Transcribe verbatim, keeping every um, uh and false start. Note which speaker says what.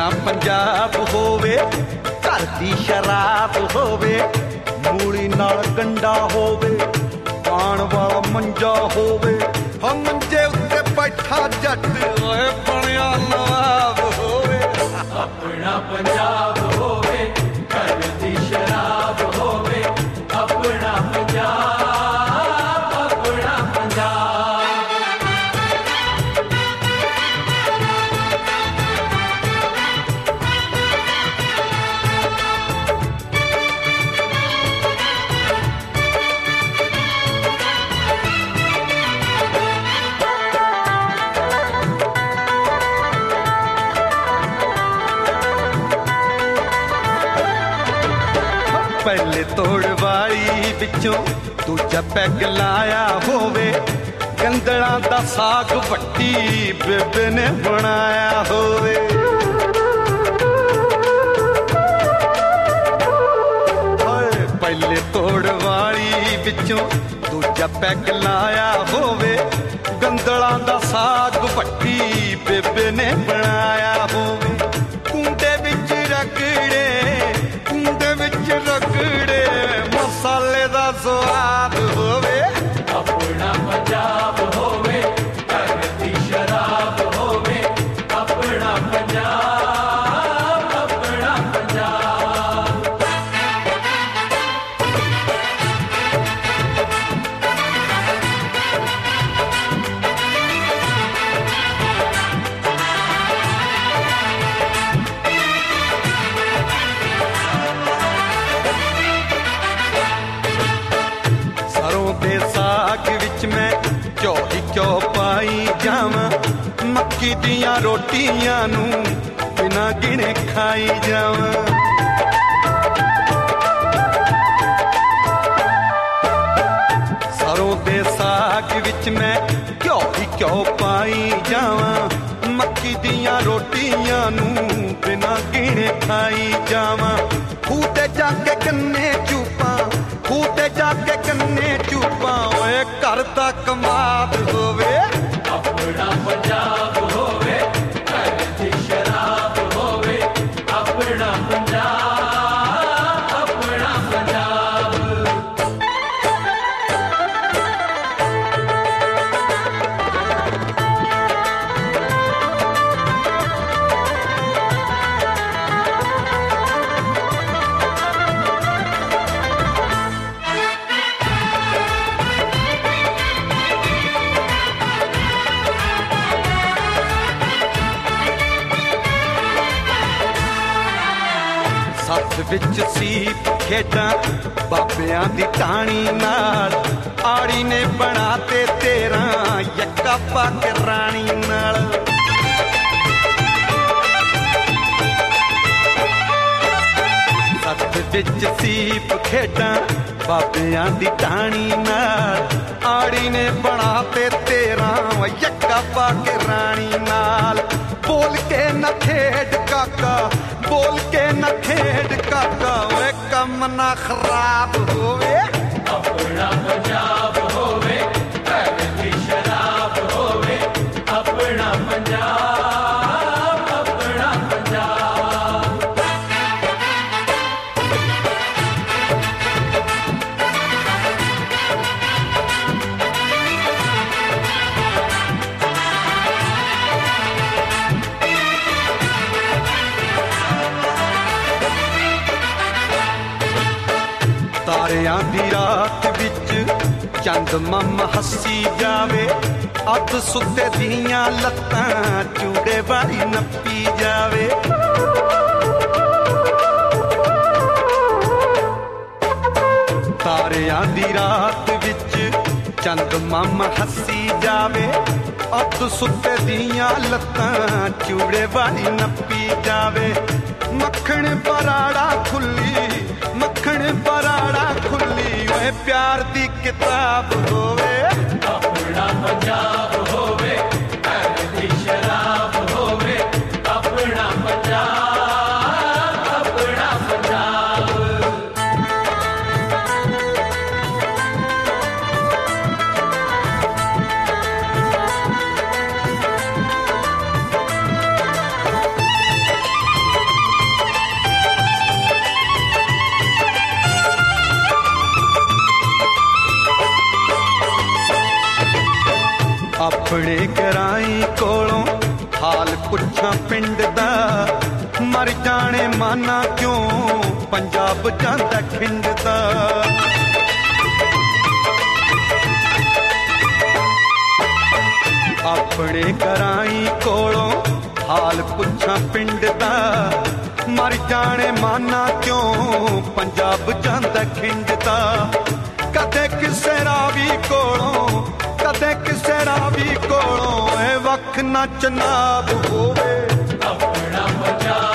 Speaker 1: अपना पंजाब होवे, घर दी शराब होवे, मूली नाल गंडा होवे, पान वाला मंजा होवे, हम मंजे उत्ते बैठा जट ओए बनिया नवाब होवे।
Speaker 2: अपना पंजाब होवे, घर दी शराब होवे, अपना पंजाब, अपना पंजाब।
Speaker 1: पहले तोड़ वाली विचों दूजा पैग लाया होवे, गंदड़ा दा साग वट्टी बेबे ने बनाया होवे। पहले तोड़ वाली विचों दूजा पैग लाया होवे, गंदड़ा दा साग वट्टी बेबे ने बनाया होवे। कुंडे विच रगड़े, कुंडे विच रगड़े, मसाले दा स्वाद होवे।
Speaker 2: अपना पंजाब होवे, घर दी शराब होवे, अपना पंजाब, अपना पंजाब।
Speaker 1: दे साग विच मैं घ्यो ही घ्यो पाई जावां, मक्की दियां रोटियां नू बिना गिने खाई जावां। सरों दे साग विच मैं घ्यो ही घ्यो पाई जावां, मक्की दियां रोटियां नू बिना गिने खाई जावां। फूटे जाके कन्ने चूपां, फूटे जाके कन्ने चूपां, ओए घर दा कमाद होवे।
Speaker 2: अपना पंजाब होवे, घर दी शराब होवे, अपना पंजाब, अपना पंजाब।
Speaker 1: सत्थ विच सीप खेडां बाबियां दी टाणी नाल, आड़ी ने बना ते तेरा यक्का पग राणी नाल। सत्थ विच सीप खेडां बाबियां दी टाणी नाल, आड़ी ने बना ते तेरा यक्का पग राणी नाल। बोल के न खेड काका, बोल के न खेड काका, ओए कम ना खराब होवे।
Speaker 2: अपना पंजाब होवे, घर दी शराब होवे, अपना पंजाब, अपना पंजाब।
Speaker 1: तारियां दी रात विच चंद मम हसी जावे, अध सुते दियां लत्तां चूड़े वाली नप्पी जावे। तारियां दी रात विच चंद मम हसी जावे, अध सुते दियां लत्तां चूड़े वाली नप्पी जावे। मक्खण पराड़ा खुली, मक्खण पराड़ा खुली, ओए प्यार दी किताब होवे।
Speaker 2: अपना पंजाब होवे, घर दी शराब होवे, अपना पंजाब, अपना पंजाब।
Speaker 1: अपने कराई कोलों हाल पुछा पिंड दा मर जाने माना क्यों पंजाब जांदा खिंड दा अपने कराई कोलों हाल पुछा पिंड दा मर जाने माना क्यों पंजाब जांदा खिंड दा कदे किसे रावी कोलों कदे किसे रावी कोलों ए वख ना चनाब होवे
Speaker 2: अपना पंजाब